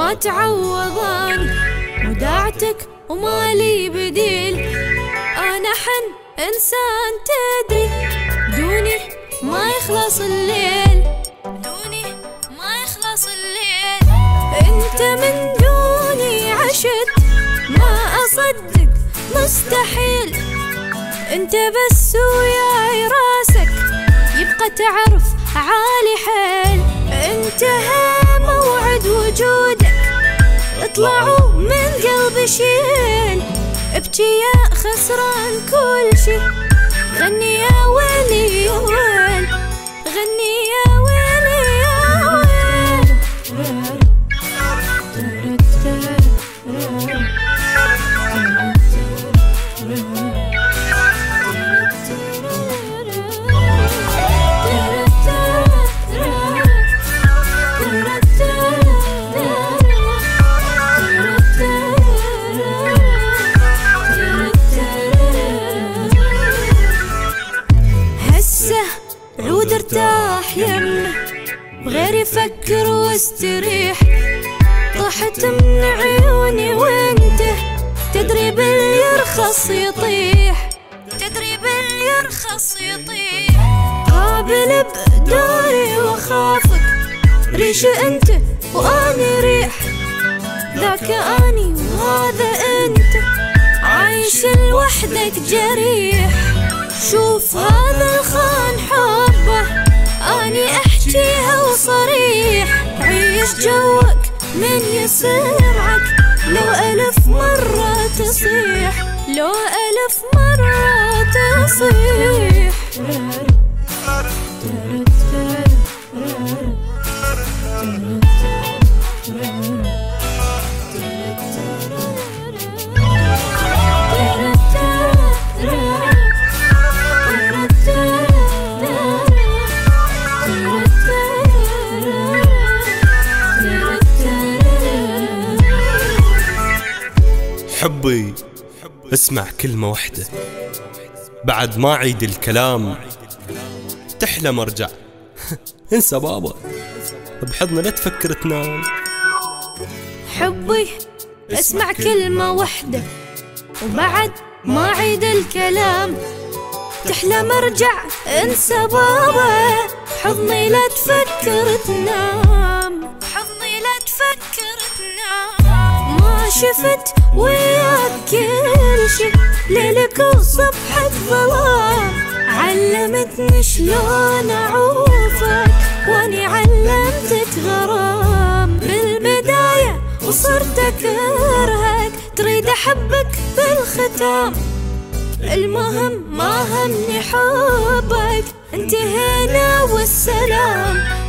ما تعوضاني، وداعتك ومالي بديل. أنا حن إنسان تدري، دوني ما يخلص الليل، دوني ما يخلص الليل. انت من دوني عشت ما أصدق مستحيل، انت بس وياي راسك يبقى تعرف عالي حيل. انتهى موعد وجودك، اطلعوا من قلبي شيل. ابكي يا خسران كل شي، غني يا ويلي يا ويل، غني يا ويلي يا ويل. عود ارتاح يمه بغير يفكر واستريح. طحت من عيوني وانت تدري باليرخص يطيح، تدري باليرخص يطيح. قابل بدوري وخافك، ريش انت واني ريح. ذاك اني وهذا انت، عايش لوحدك جريح. شوف هذا الخان حبه، اني احكيها وصريح. عيش جوك من يسرعك، لو 1000 مرة تصيح، لو 1000 مرة تصيح. حبي اسمع كلمة وحدة، بعد ما عيد الكلام تحلم ارجع. انسى بابا بحضني لا تفكر تنام. حبي اسمع كلمة وحدة، وبعد ما عيد الكلام تحلم ارجع. انسى بابا حضني لا تفكر تنام، حضني لا تفكر تنام. ما شفت وياك كل شي، ليلك وصبحك ظلام. علمتني شلون اعوفك، واني علمتك غرام. بالبداية وصرت اكرهك، تريد احبك بالختام. المهم ما همني حبك، انتهينا والسلام.